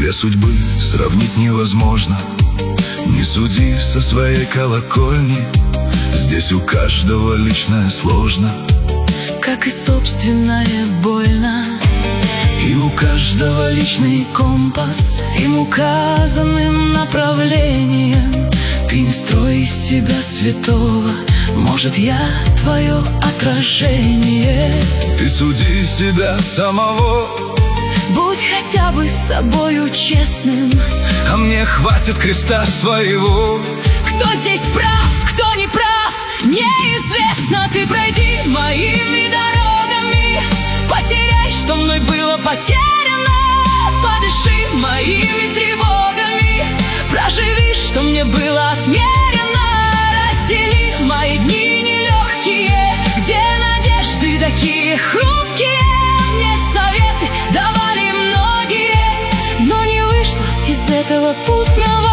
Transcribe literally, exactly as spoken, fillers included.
Две судьбы сравнить невозможно. Не суди со своей колокольни, здесь у каждого личное сложно, как и собственное больно. И у каждого личный компас, им указанным направлением. ты не строй из себя святого, может, я твое отражение. Ты суди себя самого, будь хотя бы с собою честным. А мне хватит креста своего. Кто здесь прав, кто не прав, неизвестно. Ты пройди моими дорогами, потеряй, что мной было потеряно. Подыши моими тревогами, проживи, что мне было отмерено. Раздели мои дни нелегкие, где надежды такие хрупкие. Мне советы давали многие, но не вышло из этого путного